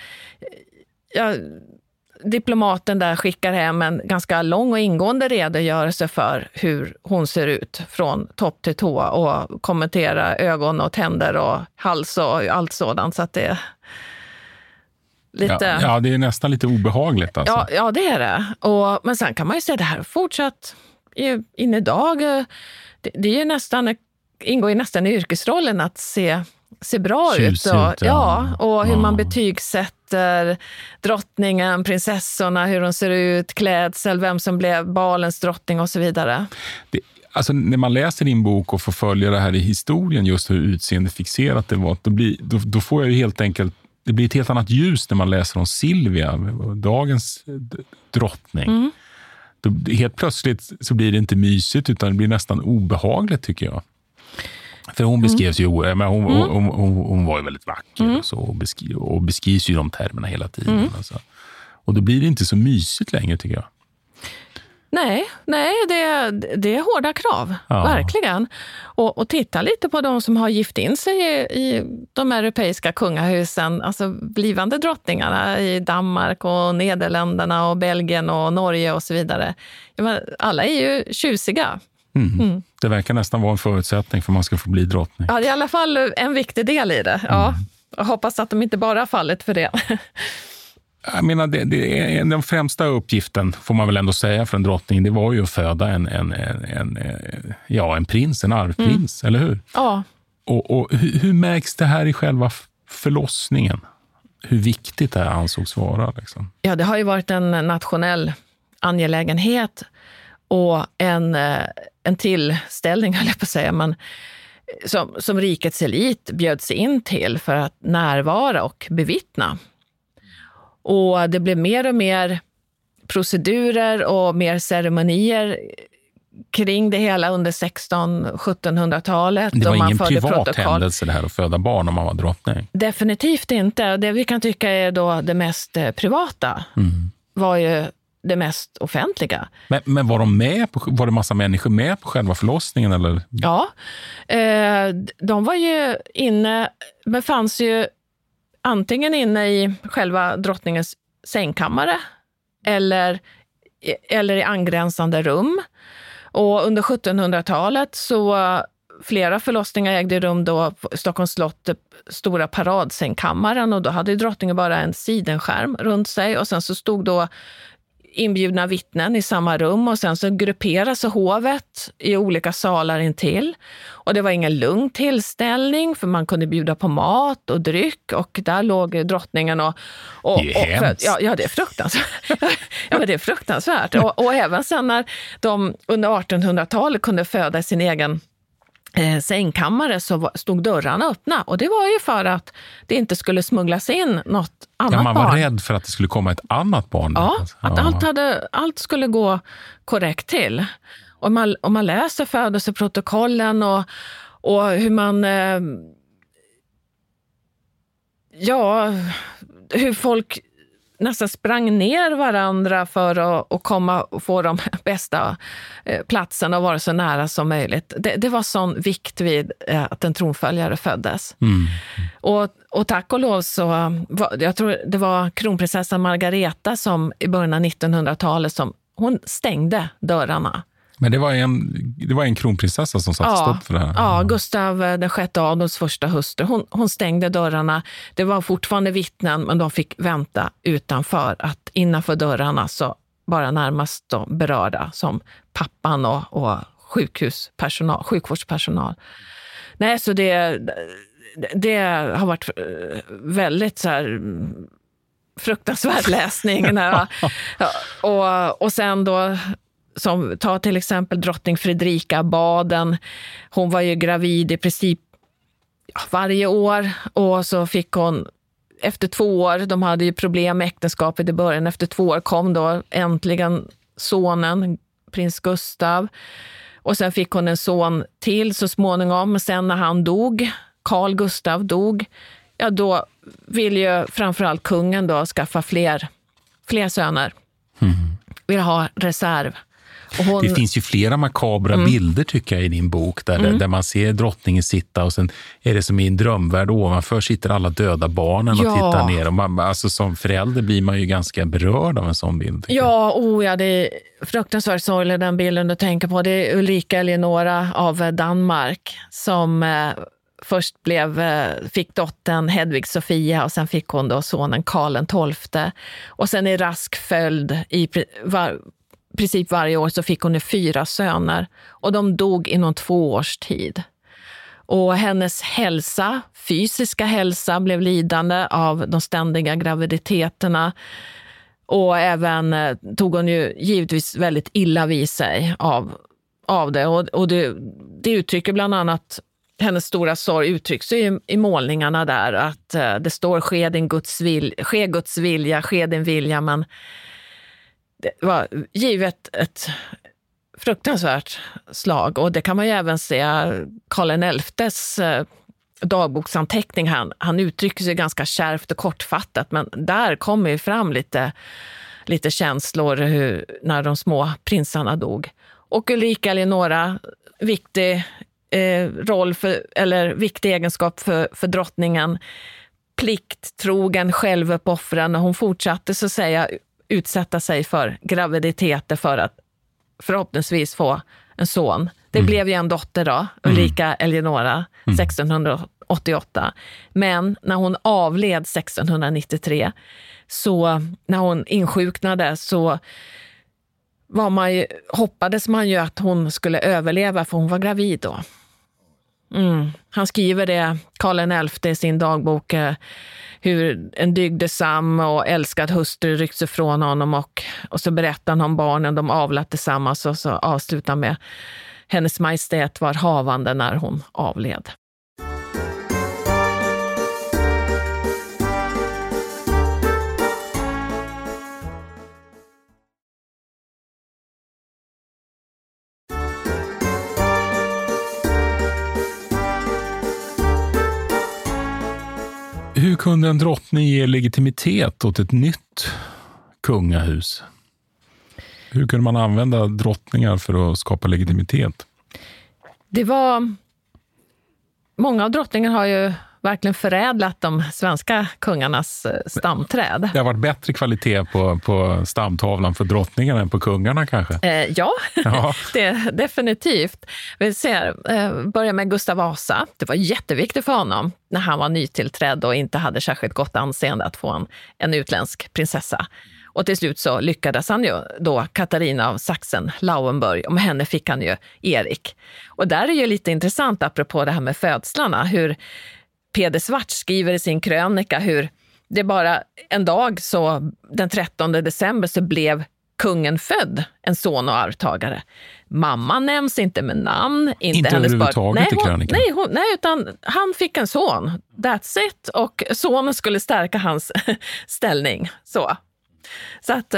diplomaten där skickar hem en ganska lång och ingående redogörelse för hur hon ser ut från topp till tå, och kommentera ögon och tänder och hals och allt sådant, så att det är lite... Ja, det är nästan lite obehagligt alltså. Ja, det är det. Men sen kan man ju säga det här fortsatt in idag. Det är ju nästan, ingår ju nästan i yrkesrollen att se bra ut. Och hur man betygsätter drottningen, prinsessorna, hur de ser ut, klädsel, vem som blev balens drottning och så vidare. Alltså när man läser din bok och får följa det här i historien, just hur utseendefixerat det var, då får jag ju helt enkelt, det blir ett helt annat ljus när man läser om Silvia, dagens drottning. Helt plötsligt så blir det inte mysigt, utan det blir nästan obehagligt, tycker jag. För hon beskrevs ju, men hon var ju väldigt vacker och så, och beskrivs ju de termerna hela tiden. Alltså. Och då blir det inte så mysigt längre, tycker jag. Nej, det är hårda krav, verkligen. Och titta lite på de som har gift in sig i de europeiska kungahusen, alltså blivande drottningarna i Danmark och Nederländerna och Belgien och Norge och så vidare. Alla är ju tjusiga. Det verkar nästan vara en förutsättning för att man ska få bli drottning. Ja, det är i alla fall en viktig del i det. Ja. Jag hoppas att de inte bara har fallit för det. Jag menar, det är den främsta uppgiften, får man väl ändå säga, för en drottning, det var ju att föda en prins, en arvprins, eller hur? Ja. Och hur märks det här i själva förlossningen? Hur viktigt det här ansågs vara? Liksom? Ja, det har ju varit en nationell angelägenhet och en tillställning, höll jag på att säga, men som rikets elit bjöds in till för att närvara och bevittna. Och det blev mer och mer procedurer och mer ceremonier kring det hela under 1600-1700-talet. Det var ingen privat händelse det här att föda barn om man var drottning? Definitivt inte. Det vi kan tycka är då det mest privata var ju det mest offentliga. Men var det massa människor med på själva förlossningen? Eller? Ja, de var ju befanns ju antingen inne i själva drottningens sängkammare eller i angränsande rum. Och under 1700-talet så flera förlossningar ägde rum då på Stockholms slott, stora paradsängkammaren, och då hade drottningen bara en sidenskärm runt sig, och sen så stod då inbjudna vittnen i samma rum och sen så grupperas hovet i olika salar intill. Och det var ingen lugn tillställning för man kunde bjuda på mat och dryck och där låg drottningen och det är hemskt. Ja, det är fruktansvärt. Ja, men det är fruktansvärt. Och även sen när de under 1800-talet kunde föda sin egen sängkammare så stod dörrarna öppna. Och det var ju för att det inte skulle smugglas in något annat barn. Man var rädd för att det skulle komma ett annat barn. Ja, att allt skulle gå korrekt till. Om man läser födelseprotokollen och hur man... hur folk nästan sprang ner varandra för att komma och få de bästa platserna och vara så nära som möjligt. Det var sån vikt vid att en tronföljare föddes. Och tack och lov så, jag tror det var kronprinsessan Margareta som i början av 1900-talet som hon stängde dörrarna. Men det var en kronprinsessa som satte stopp för det här. Ja, Gustav den sjätte Adolfs första hustru. Hon stängde dörrarna. Det var fortfarande vittnen men de fick vänta utanför. Att innanför dörrarna så bara närmast då berörda som pappan och sjukvårdspersonal. Nej, så det har varit väldigt så här fruktansvärd läsning. Och sen då som tar till exempel drottning Fredrika Baden. Hon var ju gravid i princip varje år och så fick hon efter 2 år, de hade ju problem med äktenskapet i början, efter 2 år kom då äntligen sonen, prins Gustav. Och sen fick hon en son till så småningom, sen när han dog, Carl Gustav dog, ja då vill ju framförallt kungen då skaffa fler söner. Vill ha reserv. Det finns ju flera makabra bilder tycker jag i din bok där man ser drottningen sitta och sen är det som i en drömvärld ovanför sitter alla döda barnen och tittar ner. Och man, alltså som förälder blir man ju ganska berörd av en sån bild. Ja, det är fruktansvärt sorglig den bilden du tänker på. Det är Ulrika Eleonora av Danmark som först fick dottern Hedvig Sofia och sen fick hon då sonen Karl XII. Och sen i rask följd i princip varje år så fick hon 4 söner och de dog inom 2 års tid. Och hennes fysiska hälsa blev lidande av de ständiga graviditeterna och även tog hon ju givetvis väldigt illa vid sig av det. Och det uttrycker bland annat hennes stora sorg uttrycks i målningarna där att det står ske Guds vilja, din vilja, men det var givet ett fruktansvärt slag och det kan man ju även se Karl XI:s dagboksanteckning. Han uttrycker sig ganska kärvt och kortfattat men där kommer ju fram lite känslor när de små prinsarna dog. Och Ulrika Eleonora, viktig viktig egenskap för drottningen, plikttrogen, självuppoffrande. Hon fortsatte så att säga utsätta sig för graviditeter för att förhoppningsvis få en son. Det blev ju en dotter då, Ulrika Eleonora, 1688. Men när hon avled 1693, så när hon insjuknade så hoppades man ju att hon skulle överleva för hon var gravid då. Han skriver det, Karl XI, i sin dagbok, hur en dygdesam och älskad hustru ryckts ifrån honom och så berättar han om barnen de avlat tillsammans och så avslutar med hennes majestät var havande när hon avled. Hur kunde en drottning ge legitimitet åt ett nytt kungahus? Hur kunde man använda drottningar för att skapa legitimitet? Många av drottningarna har ju verkligen förädlat de svenska kungarnas stamträd. Det har varit bättre kvalitet på stamtavlan för drottningarna än på kungarna kanske? Ja. Det definitivt. Vi börjar med Gustav Vasa. Det var jätteviktigt för honom när han var nytillträdd och inte hade särskilt gott anseende att få en utländsk prinsessa. Och till slut så lyckades han ju då, Katarina av Sachsen-Lauenburg, och med henne fick han ju Erik. Och där är ju lite intressant apropå det här med födslarna, hur Peder Svart skriver i sin krönika hur det bara en dag, så den 13 december, så blev kungen född, en son och arvtagare. Mamma nämns inte med namn. Inte hennes överhuvudtaget i krönikan? Nej, utan han fick en son. That's it. Och sonen skulle stärka hans ställning. Så att...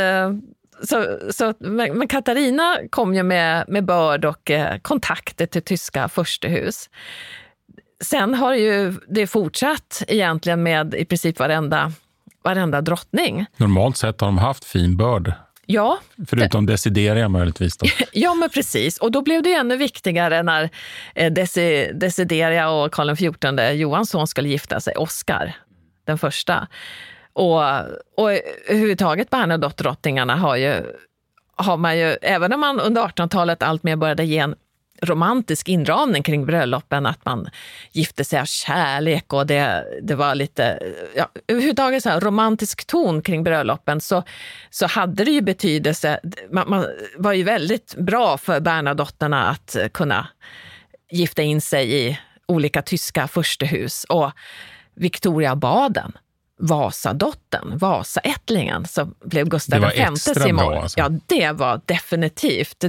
Men Katarina kom ju med börd och kontakter till tyska furstehus. Sen har ju det fortsatt egentligen med i princip varenda drottning. Normalt sett har de haft fin börd. Ja. Förutom Desideria möjligtvis då. Ja, men precis. Och då blev det ännu viktigare när Desideria och Karl XIV Johansson skulle gifta sig, Oscar den första. Och överhuvudtaget Bernadotte-drottningarna har man ju, även om man under 1800-talet allt mer började ge en romantisk inramning kring bröllopen, att man gifte sig av kärlek och det var lite, överhuvudtaget så här romantisk ton kring bröllopen, så hade det ju betydelse. Man var ju väldigt bra för Bernadotterna att kunna gifta in sig i olika tyska furstehus, och Victoria Baden, Vasadottern, Vasaättlingen, som blev Gustav V sin mor. Alltså. Ja, det var definitivt.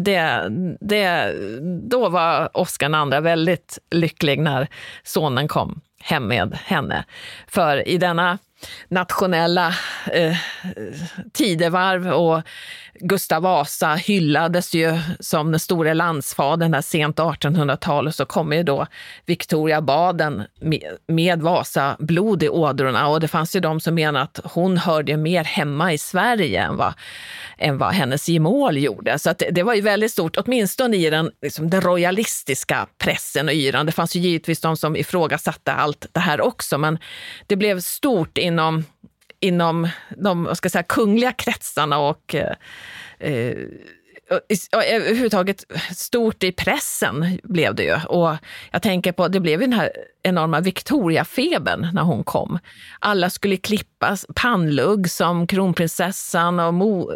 Då var Oscar II väldigt lycklig när sonen kom hem med henne. För i denna nationella tidevarv, och Gustav Vasa hyllades ju som den stora landsfadern där sent 1800-talet, så kommer ju då Victoria Baden med Vasa blod i ådrorna, och det fanns ju de som menade att hon hörde mer hemma i Sverige än vad hennes gemål gjorde. Så att det var ju väldigt stort, åtminstone i den royalistiska pressen och yran. Det fanns ju givetvis de som ifrågasatte allt det här också, men det blev stort inom de, vad ska jag säga, kungliga kretsarna och överhuvudtaget stort i pressen blev det ju. Och jag tänker på, det blev den här enorma Victoria-febern när hon kom. Alla skulle klippas pannlugg som kronprinsessan, och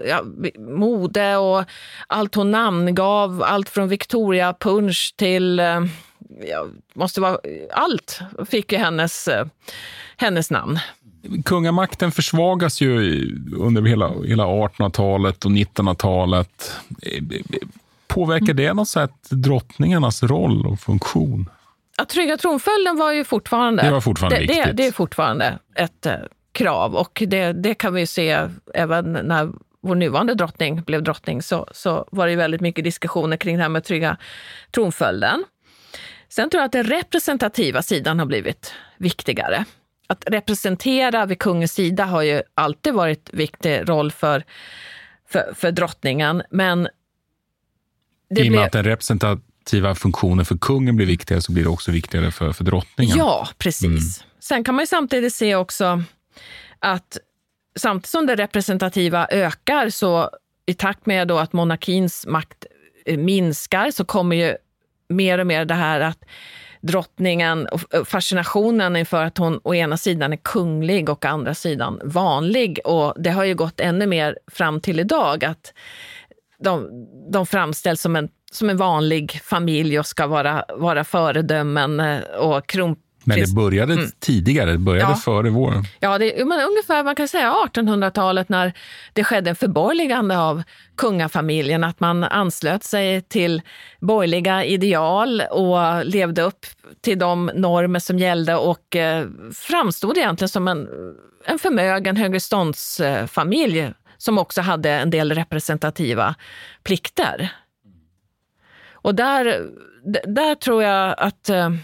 mode och allt hon namngav, allt från Victoria Punch till måste vara allt fick ju hennes namn. Kungamakten försvagas ju under hela 1800-talet och 1900-talet. Påverkar det något sätt drottningarnas roll och funktion? Att trygga tronföljden var ju fortfarande... Det var fortfarande viktigt. Det är fortfarande ett krav, och det kan vi ju se även när vår nuvarande drottning blev drottning, så var det väldigt mycket diskussioner kring det här med att trygga tronföljden. Sen tror jag att den representativa sidan har blivit viktigare. Att representera vid kungens sida har ju alltid varit en viktig roll för drottningen, men i och med att den representativa funktionen för kungen blir viktigare, så blir det också viktigare för drottningen. Ja, precis. Sen kan man ju samtidigt se också att samtidigt som det representativa ökar, så i takt med då att monarkins makt minskar, så kommer ju mer och mer det här att drottningen och fascinationen inför att hon å ena sidan är kunglig och å andra sidan vanlig. Och det har ju gått ännu mer fram till idag att de framställs som en vanlig familj och ska vara föredömen och Men det började tidigare, det började före våren. Ja, men ungefär man kan säga 1800-talet, när det skedde en förborgerligande av kungafamiljen, att man anslöt sig till borgerliga ideal och levde upp till de normer som gällde, och framstod egentligen som en förmögen högreståndsfamilj som också hade en del representativa plikter. Och där tror jag att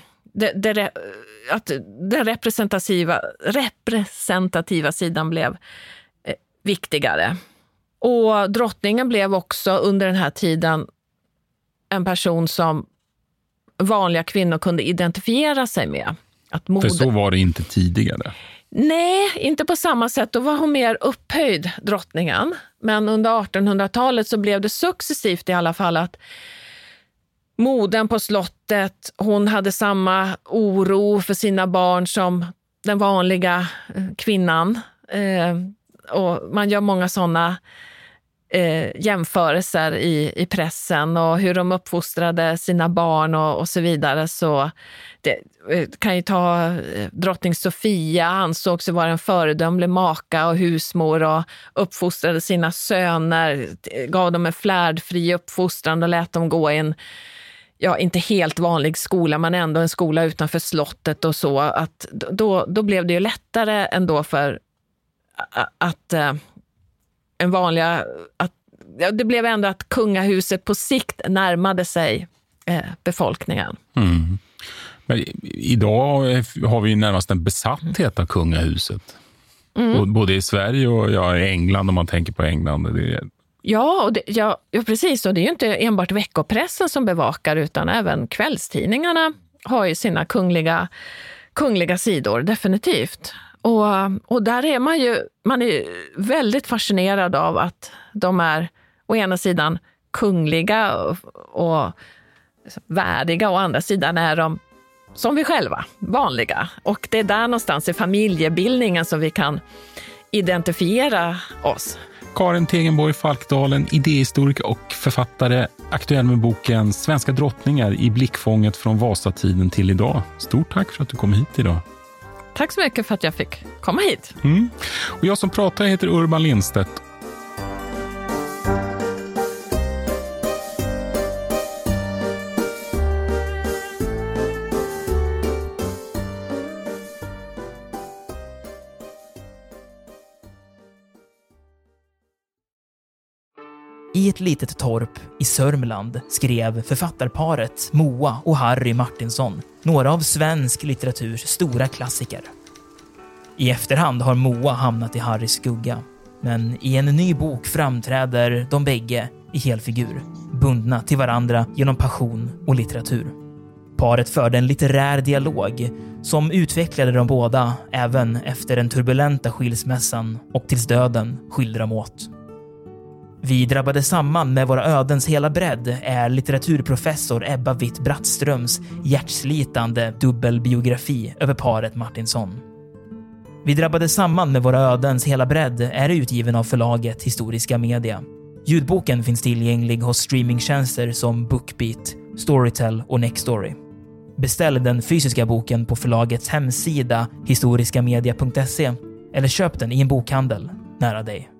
den representativa sidan blev viktigare. Och drottningen blev också under den här tiden en person som vanliga kvinnor kunde identifiera sig med. För så var det inte tidigare. Nej, inte på samma sätt. Då var hon mer upphöjd, drottningen. Men under 1800-talet så blev det successivt i alla fall att moden på slottet, hon hade samma oro för sina barn som den vanliga kvinnan. och man gör många sådana jämförelser i pressen och hur de uppfostrade sina barn och så vidare. Så det kan ju ta drottning Sofia, ansågs vara en föredömlig maka och husmor och uppfostrade sina söner, gav dem en flärdfri uppfostran och lät dem gå i en, inte helt vanlig skola, men ändå en skola utanför slottet och så. Att då blev det ju lättare ändå för att det blev ändå att kungahuset på sikt närmade sig befolkningen. Mm. Men idag har vi ju närmast en besatthet av kungahuset. Både i Sverige och i England, om man tänker på England. Ja, precis. Och det är ju inte enbart veckopressen som bevakar, utan även kvällstidningarna har ju sina kungliga sidor, definitivt. Och där är man är väldigt fascinerad av att de är å ena sidan kungliga och värdiga, och å andra sidan är de som vi själva, vanliga. Och det är där någonstans i familjebildningen som vi kan identifiera oss. Karin Tegenborg Falkdalen, idéhistoriker och författare, aktuell med boken Svenska drottningar i blickfånget från Vasatiden till idag. Stort tack för att du kom hit idag. Tack så mycket för att jag fick komma hit. Och jag som pratar heter Urban Lindstedt. I ett litet torp i Sörmland skrev författarparet Moa och Harry Martinsson några av svensk litteraturs stora klassiker. I efterhand har Moa hamnat i Harrys skugga, men i en ny bok framträder de bägge i helfigur, bundna till varandra genom passion och litteratur. Paret förde en litterär dialog som utvecklade de båda även efter den turbulenta skilsmässan och tills döden skilde dem åt. Vi drabbade samman med våra ödens hela bredd är litteraturprofessor Ebba Witt-Brattströms hjärtslitande dubbelbiografi över paret Martinsson. Vi drabbade samman med våra ödens hela bredd är utgiven av förlaget Historiska Media. Ljudboken finns tillgänglig hos streamingtjänster som Bookbeat, Storytel och Nextory. Beställ den fysiska boken på förlagets hemsida historiskamedia.se eller köp den i en bokhandel nära dig.